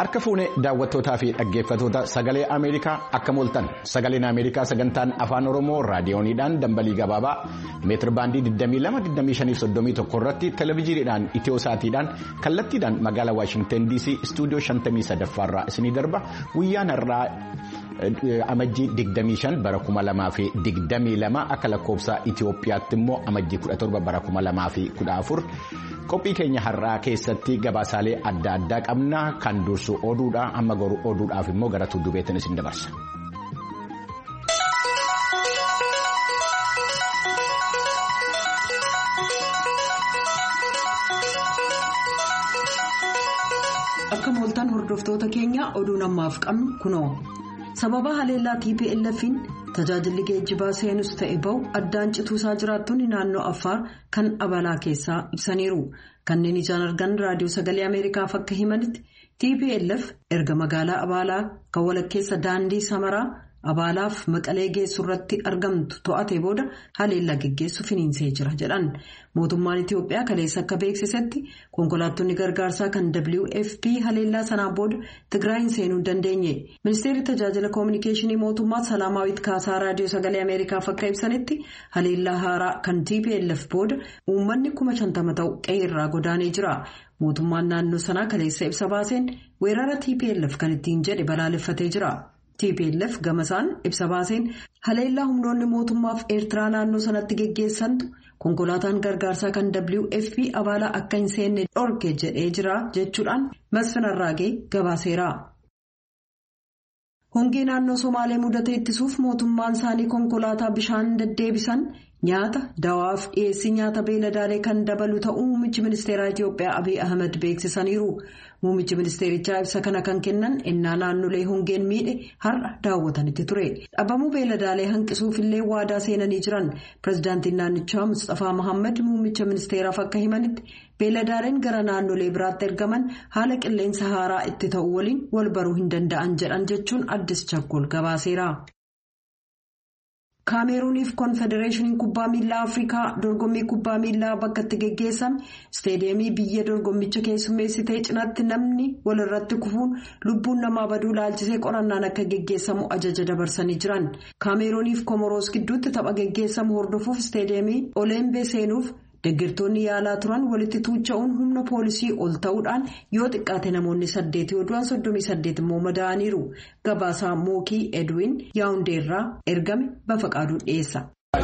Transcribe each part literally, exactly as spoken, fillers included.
Harka fuunee daawwattootaa fi dhaggeeffattoota sagalee Ameerikaa akka mooltan sagaleen Ameerikaa sagantaan afaan Oromoo raadiyooniidhaan dambalii gabaabaa meetir baandii digdamii lama digdamii shanii fi soddomii tokko irratti televezyiiniidhaan Itiyoosaatiidhaan kallattiidhaan magaalaa Waashingtan D C istuudiyoo shantamii sadaffaarraa isinii darba guyyaan har'aa amajjii digdamii shan bara kuma lamaa fi digdamii lama akka lakkoofsa Itiyoophiyaatti immoo amajjii kudha torba bara kuma lamaa fi kudha afur. Qophii keenya har'aa keessatti gabaasaalee adda addaa qabna kan dursu oduudha amma garuu oduudhaaf immoo gara tuddubeetiin isin dabarsa. Akka mooltan hordoftoota keenya oduun ammaaf qabnu kunoo sababa haleellaa T P L F'n tajaajilli geejjibaa seenus ta'e bahu addaan cituusaa jiraattonni naannoo Affaar kan Abalaa keessaa ibsaniiru. Kanneen ijaan argan raadiyoo sagalee Ameerikaaf akka himanitti T P L F erga magaalaa Abalaa kan walakkeessa daandii Samaraa Abaalaaf Maqalee geessu irratti argamtu to'ate booda haleellaa geggeessu finiinsee jira jedhan. Mootummaan Itiyoophiyaa kaleessa akka beeksisetti konkolaattonni gargaarsaa kan W F P haleellaa sanaan booda Tigraayin seenuu dandeenye. Ministeerri tajaajila koominikeeshinii mootummaa Salaamaawit Kaasaa raadiyoo sagalee Ameerikaaf akka ibsanitti haleellaa haaraa kan T P L F booda uummanni kuma shantama ta'u qe'ee irraa godaanee jira. Mootummaan naannoo sanaa kaleessa ibsa baaseen weerara T P L F kan ittiin jedhe balaaleffatee jira. T P L F gamasaan ibsa baaseen haleellaa humnoonni mootummaaf Eertiraa naannoo sanatti geggeessantu konkolaataan gargaarsaa kan W F P Abaalaa akka hin seenne dhorke jedhee jira jechuudhaan Masfin Arraagee gabaaseera. Hongee naannoo Somaalee mudate ittisuuf mootummaan isaanii konkolaataa bishaan deddeebisan nyaata dawaaf dhiyeessii nyaata beeladaalee kan dabalu ta'uu muummichi ministeeraa Itiyoophiyaa Abiy Ahmed beeksisaniiru. Muummichi ministeerichaa ibsa kana kan kennan innaa naannolee hongeen miidhe har'a daawwatanitti ture. Dhabamuu beeladaalee hanqisuuf illee waadaa seenanii jiran pirezidaantiin naannichaa Mustafaa Mohaammed muummicha ministeeraaf akka himanitti beeladaaleen gara naannolee biraatti ergaman haala qilleensa haaraa itti ta'u waliin wal baruu hin danda'an jedhan jechuun Addis Chakkol gabaaseera. Kaameruuniif konfedereeshiniin kubbaa miilaa Afrikaa dorgommii kubbaa miilaa bakka itti geggeessame isteediyeemii biyya dorgommicha keessummeessitee cinaatti namni walirratti kufuun lubbuun namaa baduu laalchisee qorannaan akka geggeessamu ajaja dabarsanii jiran. Kaameruuniif Komoroos gidduutti tapha geggeessamu hordofuuf isteediyeemii Olembee seenuuf deeggartoonni yaalaa turan walitti tuucha'uun humna poolisii ol ta'uudhaan yoo xiqqaate namoonni saddeet yoo du'an soddomii saddeet immoo madaa'aniiru. Gabaasaa Mookii Edwin Yaawundeerraa ergame Bafaqaaduu dhiyeessa.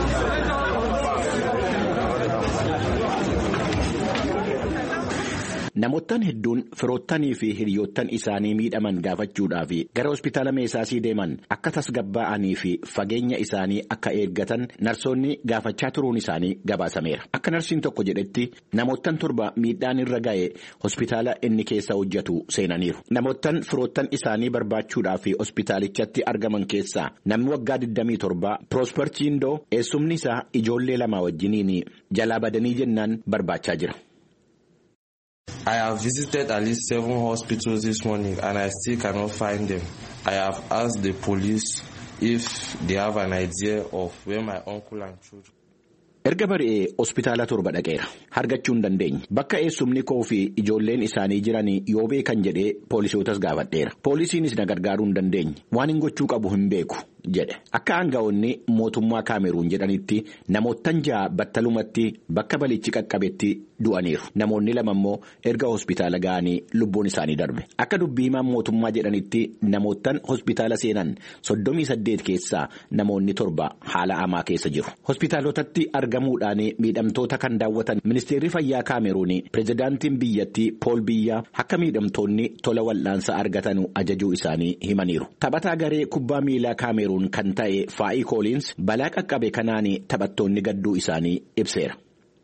Namoottan hedduun firoottanii fi hiriyoottan isaanii miidhaman gaafachuudhaaf gara hospitaala meesaasii deeman akka tasgabbaa'anii fi fageenya isaanii akka eeggatan narsoonni gaafachaa turuun isaanii gabaasameera. Akka narsiin tokko jedhetti namoottan torba miidhaan irra ga'e hospitaala inni keessa hojjetu seenaniiru. Namoottan firoottan isaanii barbaachuudhaaf hospitaalichatti argaman keessaa namni waggaa digdamii torba Prosper Chindoo eessumni isaa ijoollee lama wajjiniin jalaa badanii jennaan barbaachaa jira. I have visited at least seven hospitals this morning and I still cannot find them. I have asked the police if they have an idea of where my uncle and children. Erga bari'ee hospitaala torba dhaqeera. Argachuu hin dandeenye. Bakka eessumni koo fi ijoolleen isaanii jiran yoo beekan jedhee poolisootas gaafadheera. Poolisiinis na gargaaruu hin dandeenye. Waan hin gochuu qabu hin beeku jedhe. Akka aanga'oonni mootummaa Kaameruun jedhanitti namoottan ja'a battalumatti bakka balichi qaqqabetti du'aniiru. Namoonni lama immoo erga hospitaala ga'anii lubbuun isaanii darbe. Akka dubbii himaan mootummaa jedhanitti namoottan hospitaala seenan soddomii saddeet keessaa namoonni torba haala hamaa keessa jiru. Hospitaalotatti argamuudhaan miidhamtoota kan daawwatan ministeerri fayyaa Kaameruun pirezidaantiin biyyattii Pool Biyyaa akka miidhamtoonni tola wal'aansa argatan ajajuu isaanii himaniiru. Taphataa garee kubbaa miilaa Kaameruun kan ta'e Faa'ii Kooliins balaa qaqqabe kanaan taphattoonni gadduu isaanii ibseera.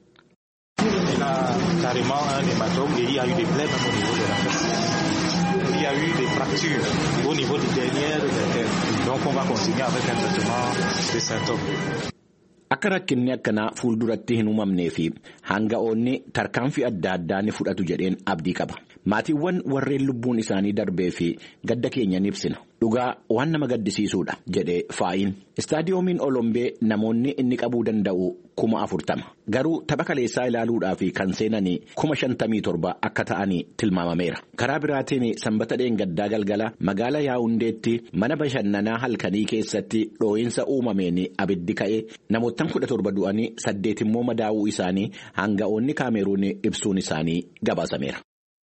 Akka rakkinni akkanaa fuulduratti hin uumamnee fi aanga'oonni tarkaanfii adda addaa ni fudhatu jedheen abdii qaba. maatiiwwan warreen lubbuun isaanii darbee fi gadda keenya ni ibsina. Dhugaa waan nama gaddisiisuudha jedhee faayin. Istaadiyoomiin Olombee namoonni inni qabuu danda'u kuma afurtama. Garuu tapha kaleessaa ilaaluudhaaf kan seenanii kuma shantamii torba akka ta'anii tilmaamameera. Karaa biraatiin sanbata dheengaddaa galgala magaalaa Yaawundeetti mana bashannanaa halkanii keessatti dhoo'insa uumameen abiddi ka'ee namoottan kudha torba du'anii saddeet immoo madaa'uu isaanii hanga'oonni Kaameruun ibsuun isaanii gabaasameera.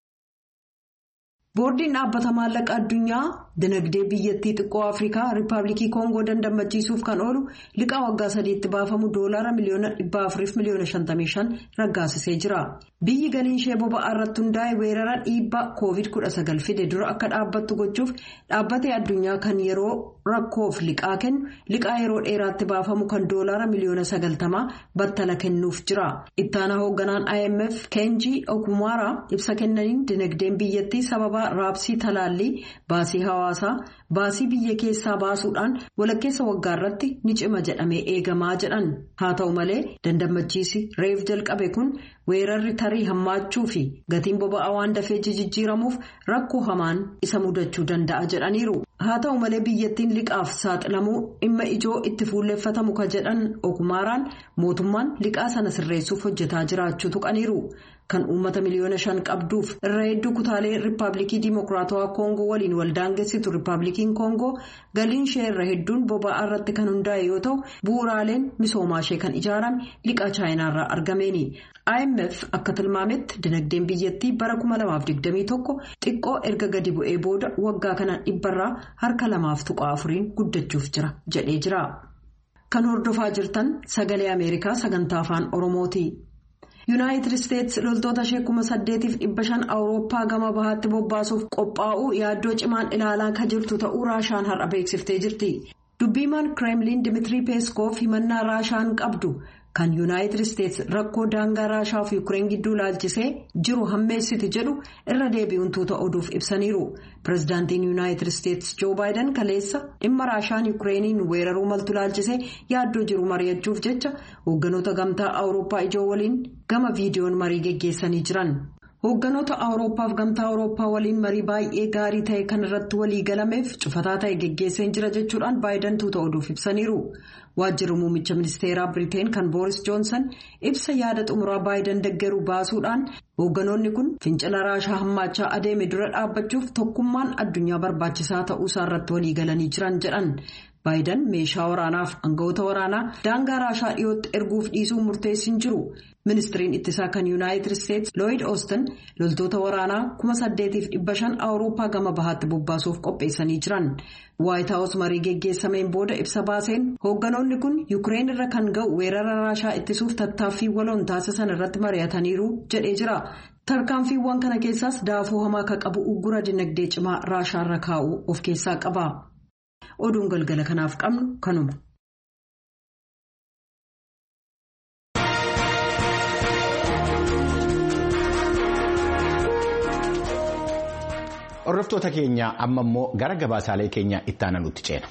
Boordiin dhaabbata maallaqa addunyaa dinagdee biyyattii xiqqoo Afrikaa Riippaabilikii Koongoo dandamachiisuuf kan oolu liqaa waggaa sadiitti baafamu doolaara miliyoona dhibba afuriif miliyoona shantamii shan raggaasisee jira. Biyyi galiin ishee boba'aa irratti hundaa'e weerara dhiibbaa koovid kudha sagal fide dura akka dhaabbattu gochuuf dhaabbatee addunyaa kan yeroo rakkoof liqaa kennu liqaa yeroo dheeraatti baafamu kan doolaara miliyoona sagaltamaa battala kennuuf jira. Ittaanaa hoogganaan I M F Kenji Okumara ibsa kennaniin dinagdeen biyyattii sababa raabsii talaallii baasii hawaasaa baasii biyya keessaa baasuudhaan walakkeessa waggaa irratti ni cima jedhamee eegamaa jedhan. Haa ta'u malee dandamachiisi reef jalqabe kun weerarri tarii hammaachuu fi gatiin boba'aa waan dafee jijjiiramuuf rakkoo hamaan isa mudachuu danda'a jedhaniiru. Haa ta'u malee biyyattiin liqaaf saaxilamuu dhimma ijoo itti fuulleffatamu ka jedhan Okumaaraan mootummaan liqaa sana sirreessuuf hojjetaa jiraachuu tuqaniiru. Kan uummata miliyoona shan qabduuf irra hedduu kutaalee Riippaabilikii Dimokiraatawaa Koongoo waliin waldaangessitu Riippaabilikiin Koongoo galiin ishee irra hedduun boba'aa irratti kan hundaa'e yoo ta'u bu'uuraaleen misoomaa ishee kan ijaarame liqaa chaayinaarraa argameeni. I M F akka tilmaametti dinagdeen biyyattii bara kuma lamaaf digdamii tokko xiqqoo erga gadi bu'ee booda waggaa kana dhibbarraa harka lamaaf tuqaa afuriin guddachuuf jira jedhee jira. Kan hordofaa jirtan sagalee Ameerikaa sagantaa afaan Oromooti. Yuunaayitid Isteetsi loltoota ishee kuma saddeetiif dhibba shan Awurooppaa gama bahaatti bobbaasuuf qophaa'uu yaaddoo cimaan ilaalaa kan jirtu ta'uu Raashaan har'a beeksiftee jirti. Dubbiimaan Kireemliin Dimiitirii Peeskoof himannaa Raashaan qabdu kan Yuunaayitid Isteetsi rakkoo daangaa Raashaa fi Yuukireen gidduu ilaalchisee jiru hammeessiti jedhu irra deebi'uun tuuta oduuf ibsaniiru. Pireezidaantiin Yuunaayitid Isteetsi Joo Baayiden kaleessa dhimma Raashaan Yuukireeniin weeraruu maltu ilaalchisee yaaddoo jiru mari'achuuf jecha hoogganoota gamtaa Awurooppaa ijoo waliin gama viidiyoon marii geggeessanii jiran. Hoogganoota Awurooppaaf gamtaa Awurooppaa waliin marii baay'ee gaarii ta'e kan irratti walii galameef cufataa ta'e geggeesseen jira jechuudhaan Baayiden tuuta oduuf ibsaniiru. Waajjirri muummicha ministeeraa Biriteen kan Booris Joonsan ibsa yaada xumuraa Baayiden deeggaruu baasuudhaan hoogganoonni kun fincila Raashaa hammaachaa adeeme dura dhaabbachuuf tokkummaan addunyaa barbaachisaa ta'uu isaa irratti walii galanii jiran jedhan. Baayiden meeshaa waraanaaf aangawoota waraanaa daangaa Raashaa dhiyootti erguuf dhiisuu murteessin jiru. Ministiriin ittisaa kan Yuunaayitid Isteetsi Lloyd Austin loltoota waraanaa kuma saddeetiif dhibba shan Awurooppaa gama bahaatti bobbaasuuf qopheessanii jiran. Waayit Haawus marii geggeessameen booda ibsa baaseen hoogganoonni kun Yuukireen irra kan ga'u weerara Raashaa ittisuuf tattaaffii waloon taasisan irratti mari'ataniiru jedhee jira. Tarkaanfiiwwan kana keessaas daafuu hamaa akka qabu uggura dinagdee cimaa Raashaa irra kaa'uu of keessaa qaba. Oduun galgala kanaaf qabnu kanuma. Hordoftoota keenya amma immoo gara gabaasaalee keenya itti aanutti ceena.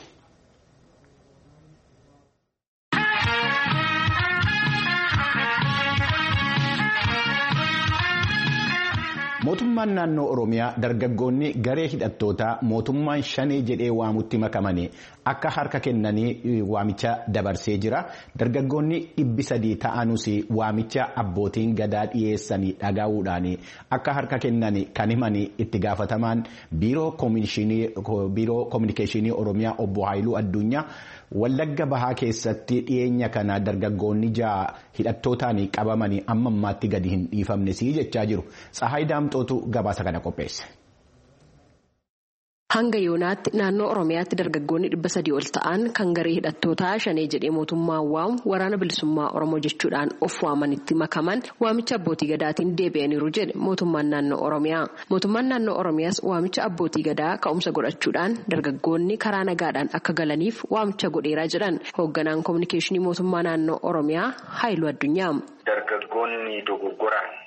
Mootummaan naannoo Oromiyaa dargaggoonni garee hidhattootaa mootummaan shanee jedhee waamutti makamanii akka harka kennanii waamicha dabarsee jira. Dargaggoonni dhibbi sadii ta'anus waamicha abbootiin gadaa dhiyeessanii dhagahuudhaan akka harka kennan kan himan itti gaafatamaan biiroo koominikeeshinii Oromiyaa obbo Haayiluu Addunyaa Wallagga Bahaa keessatti dhiyeenya kana dargaggoonni ja'a hidhattootaan qabamanii amma ammaatti gadi hin dhiifamnes jechaa jiru. Tsahaay Daamxootu gabaasa kana qopheesse. Hanga yoonaatti naannoo Oromiyaatti dargaggoonni dhibba sadii ol ta'an kan garee hidhattootaa shanee jedhee mootummaan waamu waraana bilisummaa Oromoo jechuudhaan of waamanitti makaman waamicha abbootii gadaatiin deebi'aniiru jedhe mootummaan naannoo Oromiyaa. Mootummaan naannoo Oromiyaas waamicha abbootii gadaa ka'umsa godhachuudhaan dargaggoonni karaa nagaadhaan akka galaniif waamicha godheeraa jedhan hoogganaan koominikeeshinii mootummaa naannoo Oromiyaa Haayiluu Addunyaa. Dargaggoonni dogoggoraan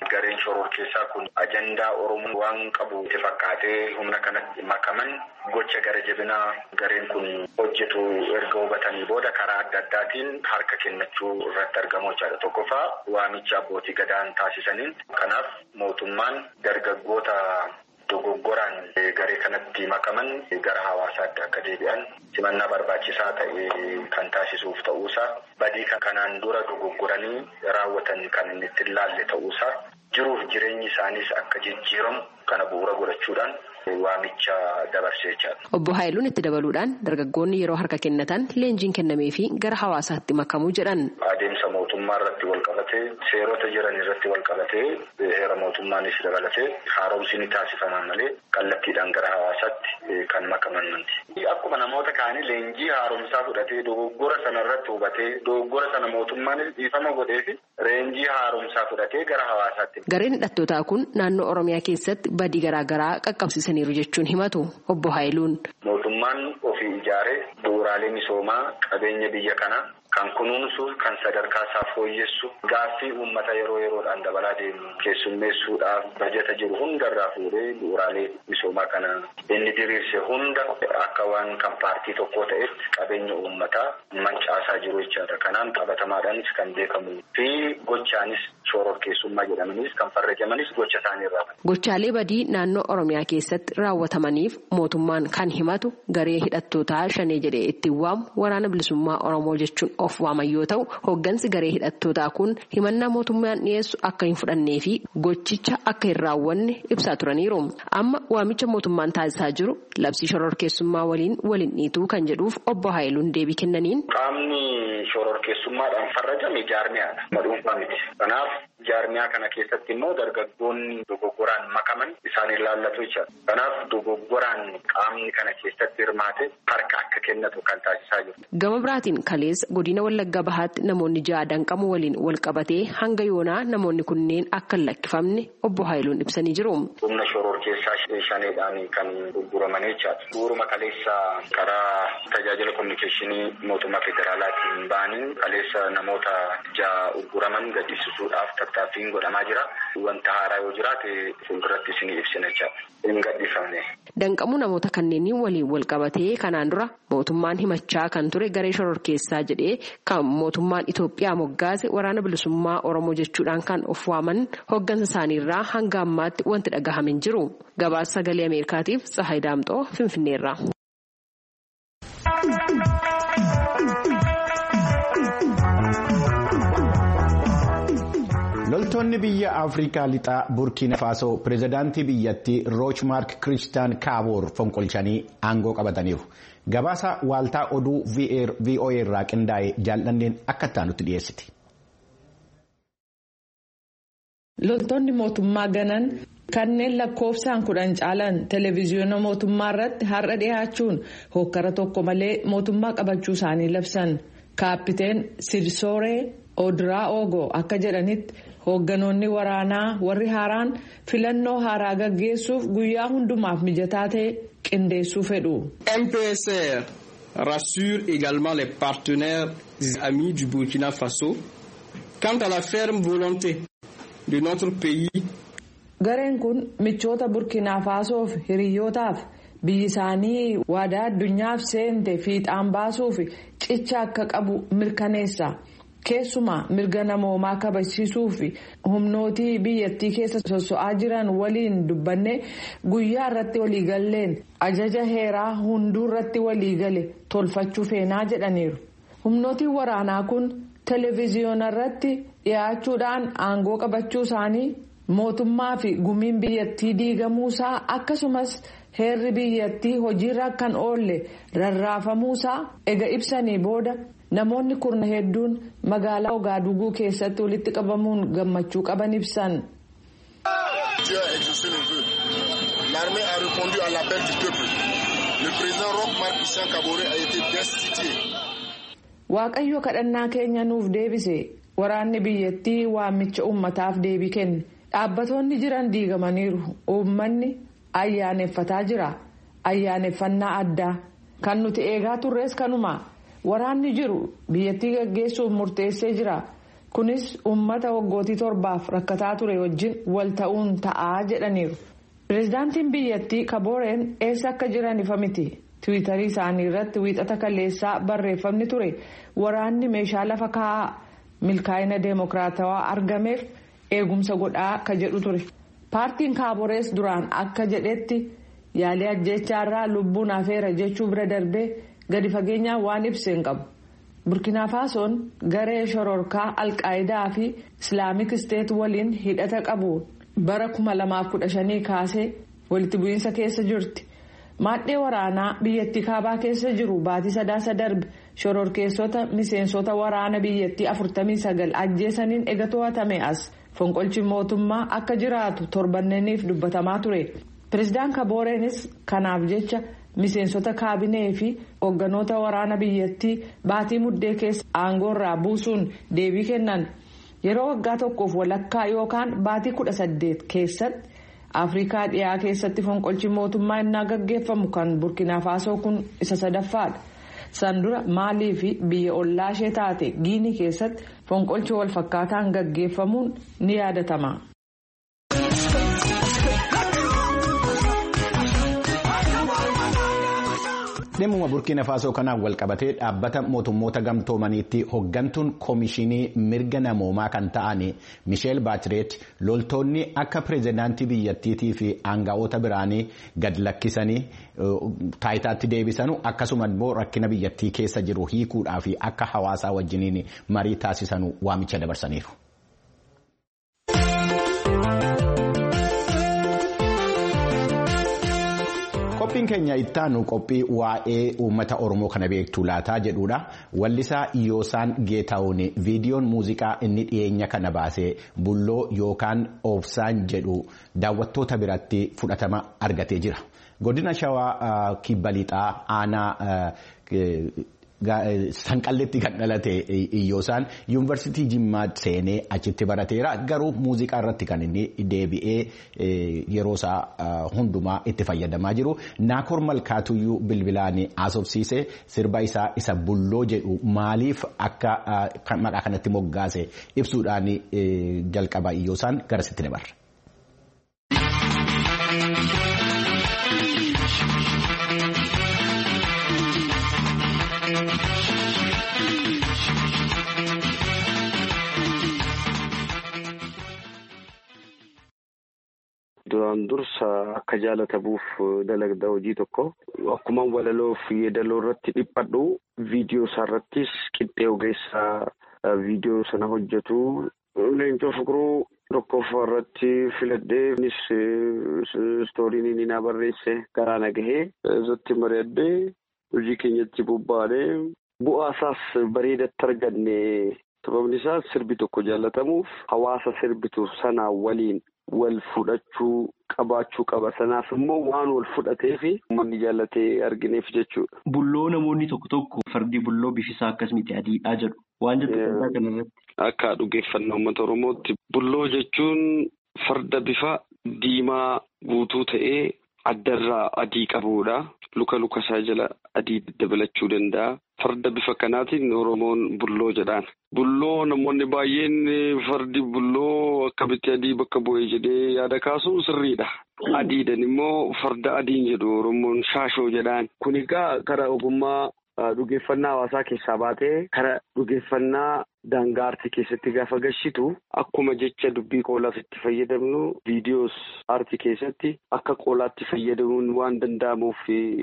gareen shororkeessaa kun ajandaa Oromoo waan qabu itti fakkaatee humna kanatti makaman gocha gara jabinaa gareen kun hojjetu erga hubatanii booda karaa adda addaatiin harka kennachuu irratti argamu jechaadha. Tokkoffaa waamicha abbootii gadaan taasisaniin kanaaf mootummaan dargaggoota dogoggoraan garee kanatti makaman gara hawaasaatti akka deebi'an simannaa barbaachisaa ta'e kan taasisuuf ta'uusaa badii kanaan dura dogoggoranii raawwatan kan inni itti ilaalle ta'uusaa jiruuf jireenyi isaaniis akka jijjiiramu kana bu'uura godhachuudhaan waamicha dabarsee jira. Obbo Haayiluun itti dabaluudhaan dargaggoonni yeroo harka kennatan leenjiin kennamee fi gara hawaasaatti makamuu jedhan. Adeemsa mootummaa irratti wal qabatee seerota jiran irratti wal qabatee heera mootummaanis dabalatee haaromsi ni taasifama malee kallattiidhaan gara hawaasaatti kan makaman miti. Akkuma namoota kaanii leenjii haaromsaa fudhatee dogoggora sana irratti hubatee dogoggora sana mootummaanis dhiifama godhee fi leenjii haaromsaa fudhatee gara hawaasaatti. Gareen hidhattootaa kun naannoo Oromiyaa keessatti badii garaa garaa qaqqabsiisaniiru jechuun himatu Obbo Haayiluun. Mootummaan ofii ijaaree bu'uuraalee misoomaa qabeenya biyya kanaa kan kunuunsu kan sadarkaa isaa fooyyessu gaaffii uummata yeroo yeroodhaan dabalaa deemu keessummeessuudhaaf bajeta jiru hundarraa fuudhee bu'uuraalee misoomaa kana inni diriirse hunda akka waan kan paartii tokkoo ta'etti qabeenya uummataa mancaasaa jiru jechaadha. Kanaan qabatamaadhaanis kan beekamu fi gochaanis shororkeessummaa jedhamanis kan farrajamanis gocha isaanii irraa. Gochaalee badii naannoo Oromiyaa keessatti raawwatamaniif mootummaan kan himatu garee hidhattootaa shanee jedhee ittiin waamu waraana bilisummaa Oromoo jechuun of waaman yoo ta'u hooggansi garee hidhattootaa kun himannaa mootummaan dhiyeessu akka hin fudhannee fi gochicha akka hin raawwanne ibsaa turaniiru. Amma waamicha mootummaan taasisaa jiru labsii shororkeessummaa waliin waliin dhiituu kan jedhuuf Obbo Haayiluun deebii kennaniin. Qaamni shororkeessummaadhaan farrajame jaarmiyaadha. Madhuunfaa miti. Kanaaf jaarmiyaa kana keessatti immoo dargaggoonni dogoggoraan makaman isaan ilaallatu jechuudha. Kanaaf dogoggoraan qaamni kana keessatti hirmaate harka akka kennatu kan taasisaa jiru. Gama biraatiin kaleessa godina Wallagga Bahaatti namoonni ja'a danqamu waliin wal qabatee hanga yoonaa namoonni kunneen akka hin lakkifamne Obbo Haayiluun ibsanii jiru. Humna shororkeessaa shaneedhaan kan gurguraman jechaadha. Bu'uuruma kaleessa karaa tajaajila kominikeeshinii mootummaa federaalaatiin ba'anii kaleessa namoota ja'a gurguraman gaddisiisuudhaaf tattaaffiin godhamaa jira. Wanta haaraa yoo jiraate fuulduratti isinii ibsina jechaadha. Hin gaddifamne. Danqamuu namoota kanneenii waliin wal qabatee kanaan dura mootummaan himachaa kan ture garee shororkeessaa jedhee kan mootummaan Itoophiyaa moggaase waraana bilisummaa Oromoo jechuudhaan kan of waaman hooggansa isaaniirraa hanga ammaatti wanti dhagahame hin jiru. Gabaasa sagalee Ameerikaatiif Tsahaay Daamxoo Finfinneerraa. Loltoonni biyya Afrikaa lixaa Burkiina Faasoo pirezidaantii biyyattii Roochmaark Kiristaan Kaaboor fonqolchanii aangoo qabataniiru. Gabaasa waaltaa oduu V O A irraa qindaa'e jaallanneen akka taanutti dhiyeessiti. Loltoonni mootummaa ganan kanneen lakkoofsaan kudhan caalan televezyiyoona mootummaa irratti har'a dhiyaachuun hokkara tokko malee mootummaa qabachuu isaanii labsan. Kaappiteen Sidsooree Odiraa'oogoo akka jedhanitti hoogganoonni waraanaa warri haaraan filannoo haaraa gaggeessuuf guyyaa hundumaaf mijataa ta'e qindeessuu fedhu. M P S R rassure également les partenaires amis du Burkina Faso quant à la ferme volonté de notre pays. Gareen kun michoota Burkina Fasoof hiriyyootaaf biyyi isaanii waadaa addunyaaf seente fiixaan baasuuf cicha akka qabu mirkaneessa. Keessumaa mirga namoomaa kabachiisuu fi humnootii biyyattii keessa sosso'aa jiran waliin dubbanne guyyaa irratti waliigalleen ajaja heeraa hunduu irratti waliigale tolfachuu feenaa jedhaniiru. Humnootiin waraanaa kun televezyiyoona irratti dhiyaachuudhaan aangoo qabachuu isaanii mootummaa fi gumiin biyyattii diigamuusaa akkasumas heerri biyyattii hojiirra kan oolle rarraafamuusaa ega ibsanii booda. Namoonni kurna hedduun magaalaa Ogaaduguu keessatti walitti qabamuun gammachuu qaban ibsan. L'armée a répondu à l'appel du peuple. Le président Roch-Marc Christian Kaboré a été destitué. Waaqayyo kadhannaa keenya nuuf deebise. Waraanni biyyattii waamicha uummataaf deebii kenne. Dhaabbattoonni jiran diigamaniiru. Uummanni ayyaaneffataa jira. Ayyaaneffannaa addaa. Kan nuti eegaa turres kanuma. Waraanni jiru biyyattii gaggeessuuf murteessee jira. kunis uummata waggootii torbaaf rakkataa ture wajjin wal ta'uun ta'aa jedhaniiru. Pireezidaantiin biyyattii Kabooreen eessa akka jiran ifa miti. Tiwiitarii isaanii irratti wiixata kaleessaa barreeffamni ture waraanni meeshaa lafa kaa'aa milkaa'ina deemokiraatawaa argameef eegumsa godhaa ka jedhu ture. Paartiin Kaaborees duraan akka jedhetti yaalii ajjeechaarraa lubbuun hafeera jechuu bira darbee gadi fageenyaan waan ibseen qabu. Burkina Faasoon garee shororkaa Alqaayidaa fi Islaamik Isteet waliin hidhata qabu bara kuma lamaaf kudha shanii kaasee walitti bu'iinsa keessa jirti. Maadhee waraanaa biyyattii kaabaa keessa jiru baatii sadaasa darbe shororkeessota miseensota waraana biyyattii afurtamii sagal ajjeesaniin ega to'atame as fonqolchi mootummaa akka jiraatu torbanneniif dubbatamaa ture. Pireezidaan Kabooreenis kanaaf jecha miseensota kaabinee fi hoogganoota waraana biyyattii baatii muddee keessa aangoorraa buusuun deebii kennan. Yeroo waggaa tokkoof walakkaa yookaan baatii kudha saddeet keessatti Afrikaa dhiyaa keessatti fonqolchi mootummaa innaa gaggeeffamu kan Burkina Faasoo kun isa sadaffaadha. Sandura Maalii fi biyya ollaa ishee taate Giinii keessatti fonqolchi wal fakkaataan gaggeeffamuun ni yaadatama. Dhimma Burkina Faasoo kanaan wal qabatee dhaabbata mootummoota gamtoomaniitti hoggantuun koomishinii mirga namoomaa kan ta'an Misheel Baacheleet loltoonni akka pireezidaantii biyyattiitii fi aangaa'ota biraanii gad lakkisanii taayitaatti deebisanu akkasuma immoo rakkina biyyattii keessa jiru hiikuudhaa fi akka hawaasaa wajjiniin marii taasisanu waamicha dabarsaniiru. Qophiin keenya ittaanu qophii waa'ee uummata Oromoo kana beektuu laataa jedhudha. Wallisaa Iyoosaan Geetaawun viidiyoon muuziqaa inni dhiyeenya kana baasee bulloo yookaan oofsaan jedhu daawwattoota biratti fudhatama argatee jira. Godina Shawaa Kibba Lixaa aanaa Sanqalleetti kan dhalate Iyoosaan yuunivarsiitii Jimmaa seenee achitti barateera. Garuu muuziqaa irratti kan inni deebi'ee yeroo isaa hundumaa itti fayyadamaa jiru. Naakoor Malkaatuyyuu bilbilaan haasofsiisee sirba isaa isa bulloo jedhu maaliif akka maqaa kanatti moggaase ibsuudhaan jalqaba Iyoosaan garasitti dabarra. Duraan dursa akka jaalatamuuf dalagda hojii tokko akkuma walaloo fi yeedaloo irratti dhiphadhu viidiyoo isaa irrattis qixxee ogeessaa viidiyoo sana hojjetu Leencoo Fiqiruu tokkoffaa irratti filadhee innis istooriin inni na barreesse garaa na gahee irratti mari'adhee hojii keenyatti bobba'ee bu'aa isaas bareedatti arganne. Sababni isaa sirbi tokko jaalatamuuf hawaasa sirbitu sanaa waliin wal fudhachuu qabaachuu qaba. Sanaaf immoo waan wal fudhatee fi uummanni jaallatee argineef jechuudha. Bulloo namoonni tokko tokko fardi bulloo bifisaa akkas miti adiidhaa jedhu. Waan jettu kanaa kanarratti. Akka dhugeeffannaa uummata Oromootti bulloo jechuun farda bifa diimaa guutuu ta'ee addarraa adii qabudha. Luka luka isaa jala adii dabalachuu danda'a. Farda bifa kanaatiin Oromoon bulloo jedhaan. Bulloo namoonni baay'een fardi bulloo akkamitti adii bakka bu'ee jedhee yaada kaasu sirriidha. Adiidhaan immoo farda adiin jedhu Oromoon shaashoo jedhaan. Kun egaa karaa ogummaa dhugeeffannaa hawaasaa keessaa baatee karaa dhugeeffannaa daangaa aartii keessatti gaafa gashitu akkuma jecha dubbii qoolaaf itti fayyadamnu viidiyoos aartii keessatti akka qoolaatti fayyadamuun waan danda'amuuf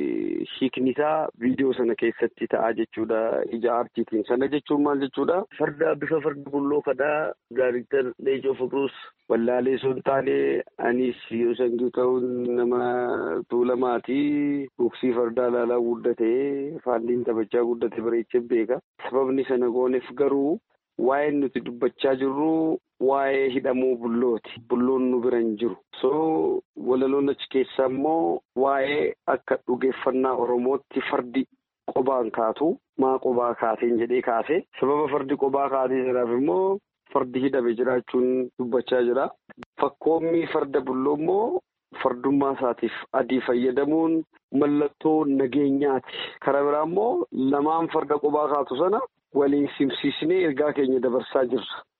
hiikni isaa viidiyoo sana keessatti ta'a jechuudha ija aartiitiin. Sana jechuun maal jechuudha? Farda bifa farda bulloo kadhaa Daariiktar Leencoo Fiqiruus wallaalee sun taanee anis Iyoosaan Geetaawun nama tuulamaatii boksii fardaa laalaa guddatee faandiin taphachaa guddate bareechee beeka. Sababni sana gooneef garuu waa'ee nuti dubbachaa jirru waa'ee hidhamuu bullooti. Bulloon nu bira hin jiru. So walaloon achi keessaa immoo waa'ee akka dhugeeffannaa Oromootti fardi qobaan kaatu maa qobaa kaateen jedhee kaase. Sababa fardi qobaa kaatee jiraaf immoo fardi hidhame jiraachuun dubbachaa jira. Fakkoommi farda bulloo immoo fardummaa isaatiif adii fayyadamuun mallattoo nageenyaati. Karaa biraa immoo lamaan farda qobaa kaatu sana waliin simsiisnee ergaa keenya dabarsaa jirra.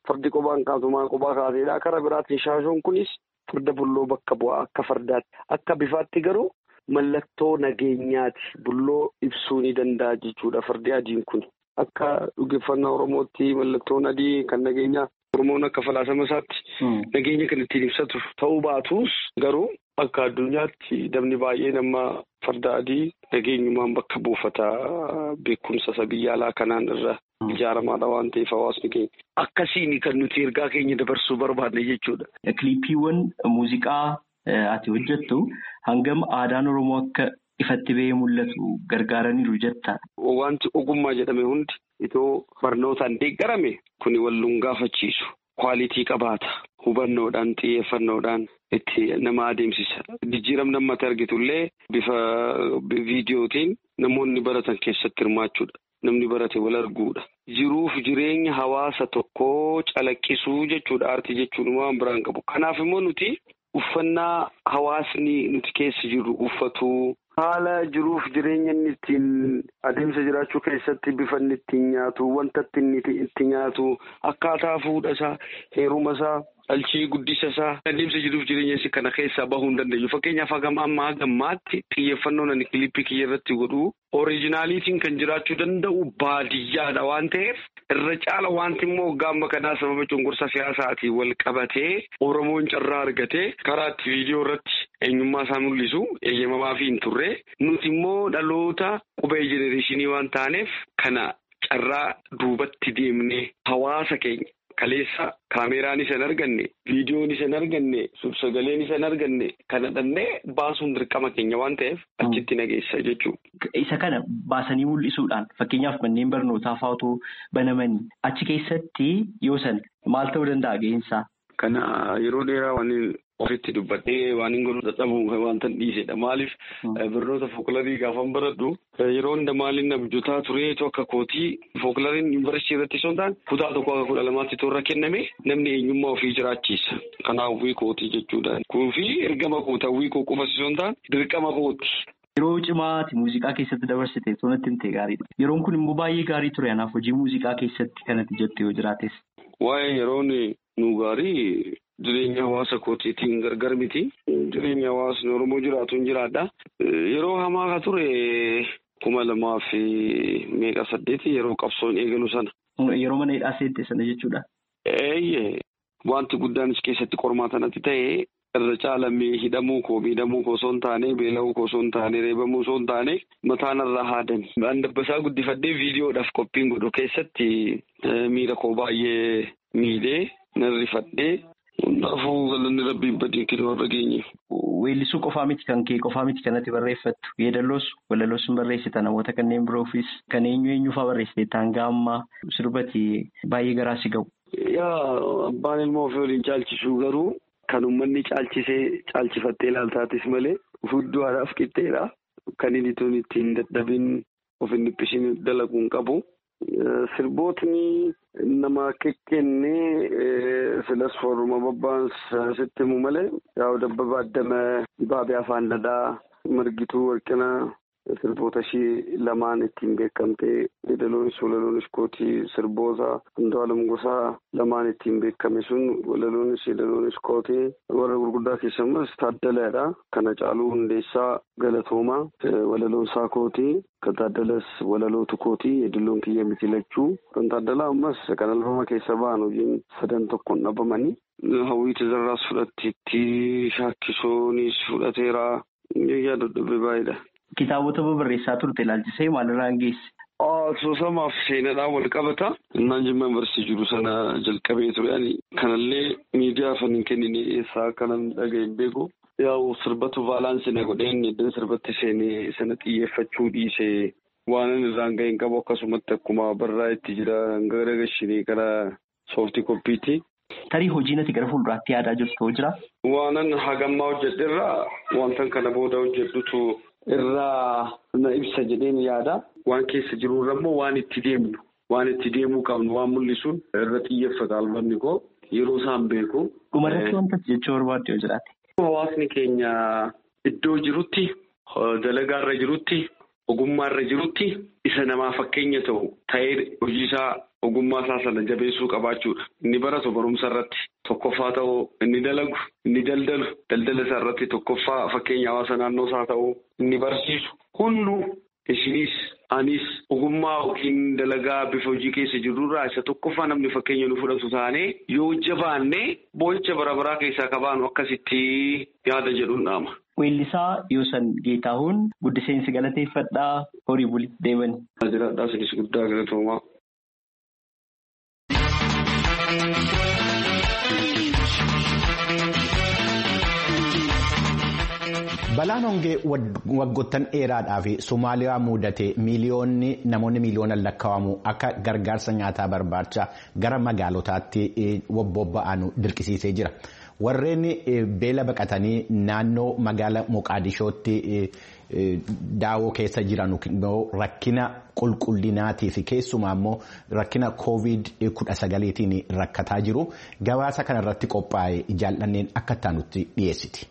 fardi qophaan kaasumaa qophaa kaaseedha. Karaa biraatiin shaashoon kunis farda bulloo bakka bu'aa akka fardaatti. Akka bifaatti garuu mallattoo nageenyaati. Bulloo ibsuu ni danda'a jechuudha fardi adiin kun. Akka dhugeeffannaa Oromootti mallattoon adii kan nageenyaa Oromoon akka falaasama isaatti nageenya kan ittiin ibsatu ta'uu baatus garuu akka addunyaatti dabni baay'ee nama farda adii nageenyumaan bakka buufata beekumsa isa biyya alaa kanaan irra ijaaramaadha waan ta'eef hawaasni keenya. Akkasiin kan nuti ergaa keenya dabarsuu barbaadne jechuudha. Kiliippiiwwan muuziqaa ati hojjettu hangam aadaan Oromoo akka ifatti ba'ee mul'atu gargaaraniiru jetta. Wanti ogummaa jedhame hundi itoo barnootaan deeggarame kuni walluun gaafachiisu. Kwaalitii qabaata. Hubannoodhaan xiyyeeffannoodhaan itti nama adeemsisa. Jijjiiramni ammatti argitullee bifa viidiyootiin namoonni baratan keessatti hirmaachuudha. Namni barate wal arguudha. Jiruuf jireenya hawaasa tokkoo calaqqisuu jechuudha. Aartii jechuun waan biraan qabu. Kanaaf immoo nuti uffannaa hawaasni nuti keessa jirru uffatu. Haala jiruuf jireenya inni ittiin adeemsa jiraachuu keessatti bifa inni ittiin nyaatu, wanta inni itti nyaatu, akkaataa fuudha isaa, heeruma isaa, dhalchii guddisa isaa, adeemsa jiruuf jireenya kana keessaa bahuu hin dandeenyu. Fakkeenyaaf hagam ammaa gammaatti xiyyeeffannoon ani kiliippii kiyya irratti godhu ooriijinaaliitiin kan jiraachuu danda'u baadiyyaadha waan ta'eef irra caala wanti immoo gaamba kanaa sababa cunqursa siyaasaatiin wal qabatee Oromoon carraa argatee karaa itti viidiyoo irratti eenyummaa isaa mul'isu eeyyamamaa fi hin turre nuti immoo dhaloota qubee jenereeshinii waan taaneef kana carraa duubatti deemnee hawaasa keenya kaleessa kaameraan isa hin arganne viidiyoon isa hin arganne suur-sagaleen isa hin arganne kana dhannee baasuun dirqama keenya waan ta'eef achitti nageessa jechuudha. Isa kana baasanii mul'isuudhaan fakkeenyaaf manneen barnootaa fa'aatu banamanii achi keessatti yoo san maal ta'uu danda'a ga'insaa? Kana yeroo dheeraa waan ofitti dubbadhee waan hin godhu dadhabuun wanta dhiisedha. Maaliif barnoota fookularii gaafan baradhu yeroo hunda maaliin abjuutaa tureetu akka kootii fookulariin yuunivarsiitii irratti osoo hin taane kutaa tokko akka kudha lamaatti toora kenname namni eenyummaa ofii jiraachiisa. Kanaaf wiikootii jechuudha. Kuufi ergama koota wiikoo qofas osoo hin taane dirqama kooti. Yeroo cimaati muuziqaa keessatti dabarsite sonatti himtee gaariidha. Yeroon kun immoo baay'ee gaarii ture. Kanaaf hojii muuziqaa keessatti kanatti jettu yoo jiraates. Waa'ee yeroon nu gaarii jireenya hawaasa kootiitiin gargar miti. Jireenya hawaasni Oromoo jiraatu hin jiraadha. Yeroo hamaa ka ture kuma lamaa fi meeqa saddeeti yeroo qabsoon eegalu sana. Yeroo mana hidhaa seente sana jechuudha. Eeyyee wanti guddaanis keessatti qormaatanatti ta'e irra caalamee hidhamuu koo miidhamuu koo osoo hin taane beela'uu koo osoo hin taane reebamuu osoo hin taane mataan irraa haadame. Waan dabbasaa guddifadhee viidiyoodhaaf qophiin godhu keessatti miira koo baay'ee miidhee narrifadhee. Hundaafuu galanni rabbiin badii kiri warra geenye. Weellisuu qofaa miti kan kee qofaa miti kanatti barreeffattu. Yeedalloos walaloos hin barreessita namoota kanneen biroofis kan eenyu eenyuufaa barreessite hanga ammaa sirbati baay'ee garaa si ga'u. Yaa abbaan ilmoo ofii waliin caalchisuu garuu kan uummanni caalchisee caalchifattee ilaaltaatis malee fudduudhaaf qixxeedha. Kan inni tun ittiin dadhabin of hin dhiphisin dalaguu hin qabu. Sirbootni nama kekkennee filas fooruma babbaan sitti himu malee yaa'u dabbaba addama dibaabee afaan dhadhaa margituu warqina sirboota ishii lamaan ittiin beekamtee yeedaloonis walaloonis kootii sirboota Andu'aalem Gosaa lamaan ittiin beekame sun walaloonis yeedaloonis kootii warra gurguddaa keessumas Taaddalaadha. Kana Caaluu Hundeessaa Galatoomaa walaloon isaa kootii. Kan Taaddalas walalootu kootii yeedaloon kiyya miti lachuu. Kan Taaddalaa ammas kan albama keessa ba'an hojiin sadan tokkoon dhabamanii. Hawwii Tizarraas fudhatteetti shaakkisoonis fudhateera. Yaa dhodhobee baay'eedha. Kitaabota barreessaa turte ilaalchisee maalirraan geesse? Soosamaaf seenaadhaan wal qabata. Innaan Jimmaa Yuunivarsiitii jiru sana jalqabee ture. Kanallee miidiyaa afaan hin kennine eessaa akkanaan dhaga'een beeku. Yaa'u sirbatu baalaansii na godheen iddoo sirbatti seenee sana xiyyeeffachuu dhiisee waan irraan ga'een qabu akkasumatti akkuma barraa itti jira gara gashinii gara sooftii koppiitti. Tarii hojiin ati gara fuulduraatti yaadaa jirtu jira? Waanan hagammaa hojjedherraa wantan kana booda hojjedhutu irraa na ibsa jedheen yaada. Waan keessa jirurra immoo waan itti deemnu waan itti deemuu qabnu waan mul'isuun irra xiyyeeffata albamni koo yeroo isaan beeku. Dhumarratti wanta jechuu barbaadde yoo jiraate. Hawaasni keenya iddoo jirutti dalagaarra jirutti ogummaarra jirutti isa namaa fakkeenya ta'u ta'ee hojii isaa ogummaa isaa sana jabeessuu qabaachuudha. Inni baratu barumsa irratti tokkoffaa ta'uu, inni dalagu, inni daldalu, daldala isaa irratti tokkoffaa fakkeenya hawaasa naannoo isaa ta'uu, inni barsiisu hunduu isinis anis ogummaa yookiin dalagaa bifa hojii keessa jirurraa isa tokkoffaa namni fakkeenya nu fudhatu taanee yoo jabaannee boo'icha bara baraa keessaa qabaanu akkasitti yaada jedhuun dhaama. Weellisaa Yoosan Geetaahuun guddiseensi galateeffadhaa horii bulii deemani. Jiraadhaa sinis guddaa galatoomaa. Balaan hongee waggoottan dheeraadhaa fi Somaaliyaa mudate miiliyoonni namoonni miiliyoonaan lakkaa'amu akka gargaarsa nyaataa barbaacha gara magaalotaatti bobba'an dirqisiisee jira. Warreen beela baqatanii naannoo magaala Moqaadishootti daawoo keessa jiran rakkina qulqullinaatii fi keessumaa immoo rakkina koovid kudha sagaliitiin rakkataa jiru. Gabaasa kanarratti qophaa'e jaallanneen akka taanutti dhiyeessiti.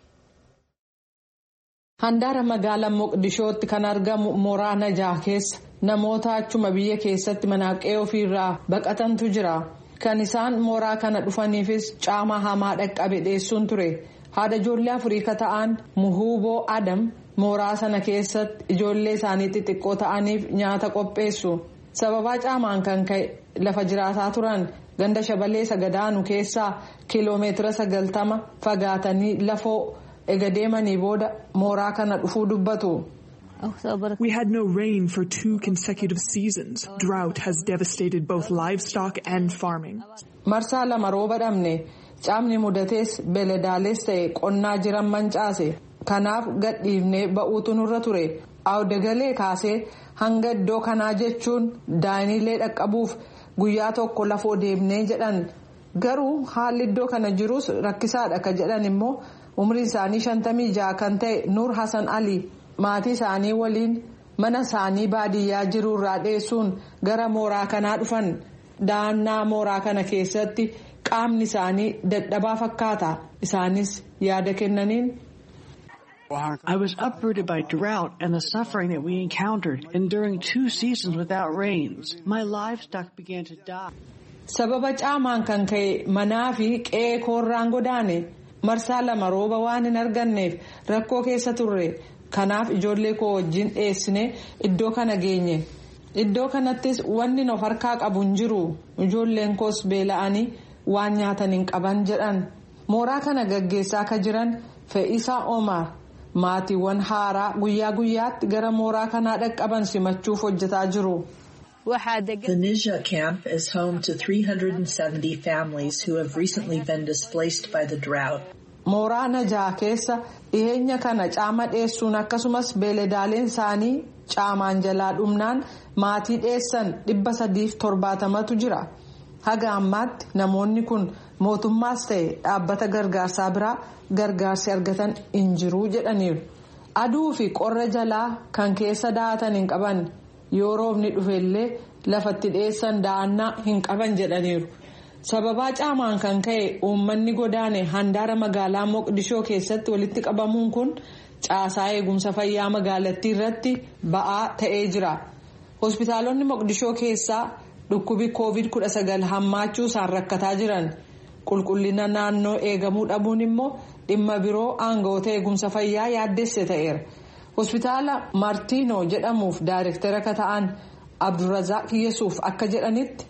Handaara magaalaa Moqdishootti kan argamu mooraa Najaa keessa namoota achuma biyya keessatti manaaqee ofiirraa baqatantu jira. Kan isaan mooraa kana dhufaniifis caama hamaa dhaqqabe dhiyeessuun ture. Haadha ijoollee afurii ta'an Muhuboo Adam mooraa sana keessatti ijoollee isaanii xixiqqoo ta'aniif nyaata qopheessu. Sababaa caamaan kan ka'e lafa jiraataa turan ganda shabalee sagadaanu keessaa kiiloomeetira sagaltama fagaatanii lafoo ega deemanii booda mooraa kana dhufuu dubbatu. We had no rain for two consecutive seasons. Drought has devastated both livestock and farming. Marsaa lama rooba dhabne caamni mudatees beeladaalees ta'e qonnaa jiran mancaase. Kanaaf gadhiifnee ba'uutu nurra ture. Awdagalee kaasee hanga iddoo kanaa jechuun daa'inilee dhaqqabuuf guyyaa tokko lafoo deemnee jedhan. Garuu haalli iddoo kana jirus rakkisaadha ka jedhan immoo umriin isaanii shantamii ja'a kan ta'e Nuur Hasan Ali. Maatii isaanii waliin mana isaanii baadiyyaa jiruurraa dheessuun gara mooraa kanaa dhufan. Daannaa mooraa kana keessatti qaamni isaanii dadhabaa fakkaata. Isaanis yaada kennaniin. I was uprooted by drought and the suffering that we encountered, enduring two seasons without rains. My livestock began to die. Sababa caamaan kan ka'e manaa fi qe'ee koorraan godaane marsaa lama rooba waan hin arganneef rakkoo keessa turre. Kanaaf ijoollee koo wajjin dheessine iddoo kana geenye. Iddoo kanattis wanni of harkaa qabu hin jiru. Ijoolleen koos beela'anii waan nyaatan hin qaban jedhan. Mooraa kana gaggeessaa akka jiran Fe'isaa Omar maatiiwwan haaraa guyyaa guyyaatti gara mooraa kanaa dhaqqaban simachuuf hojjetaa jiru. The Nija camp is home to three hundred seventy families who have recently been displaced by the drought. Mooraa Najaa keessa dhiheenya kana caama dheessuun akkasumas beeladaaleen isaanii caamaan jalaa dhumnaan maatii dheessan dhibba sadiif torbaatamatu jira. Haga ammaatti namoonni kun mootummaas ta'e dhaabbata gargaarsaa biraa gargaarsi argatan hin jiru jedhaniiru. Aduu fi qorra jalaa kan keessa daa'atan hin qaban yoo roobni dhufellee lafatti dheessan da'annaa hin qaban jedhaniiru. Sababaa caamaan kan ka'e uummanni godaane handaara magaalaa Moqdishoo keessatti walitti qabamuun kun caasaa eegumsa fayyaa magaalattii irratti ba'aa ta'ee jira. Hospitaalonni Moqdishoo keessaa dhukkubi koovid kudha sagal hammaachuu isaan rakkataa jiran. Qulqullina naannoo eegamuu dhabuun immoo dhimma biroo aangawoota eegumsa fayyaa yaaddesse ta'eera. Hospitaala Martiinoo jedhamuuf daayirektara akka ta'an Abdurrazaaq Yesuuf akka jedhanitti.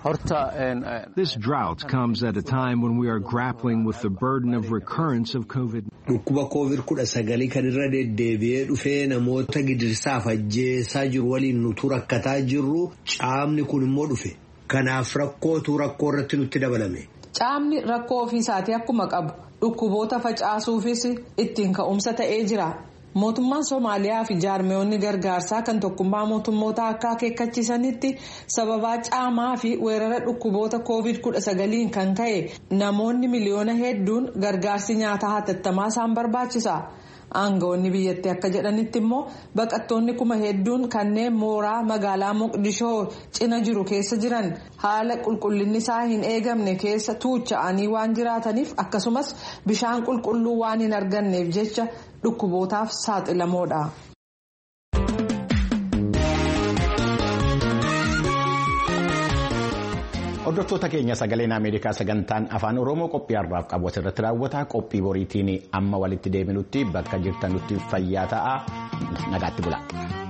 This drought comes at a time when we are grappling with the burden of recurrence of COVID. Dhukkuba koovid kudha sagalii kan irra deddeebi'ee dhufee namoota gidirsaaf ajjeesaa jiru waliin nutu rakkataa jirru caamni kun immoo dhufe. Kanaaf rakkootu rakkoo irratti nutti dabalame. Caamni rakkoo ofiisaatii akkuma qabu dhukkuboota facaasuufis ittiin ka'umsa ta'ee jira. Mootummaan Somaaliyaa fi jaarmiyoonni gargaarsaa kan tokkummaa mootummoota akka akeekkachiisanitti sababaa caamaa fi weerara dhukkuboota koovid kudha sagaliin kan ka'e namoonni miliyoona hedduun gargaarsi nyaataa hatattamaa isaan barbaachisa. Aangawoonni biyyattii akka jedhanitti immoo baqattoonni kuma hedduun kanneen mooraa magaalaa Moqdishoo cina jiru keessa jiran haala qulqullinni isaa hin eegamne keessa tuucha'anii waan jiraataniif akkasumas bishaan qulqulluu waan hin arganneef jecha dhukkubootaaf saaxilamoodha. Hordoftoota keenya sagaleen Ameerikaa sagantaan afaan Oromoo qophii har'aaf qabu asirratti raawwata. Qophii boriitiin amma walitti deebinutti bakka jirtanutti fayyaa ta'aa nagaatti bula.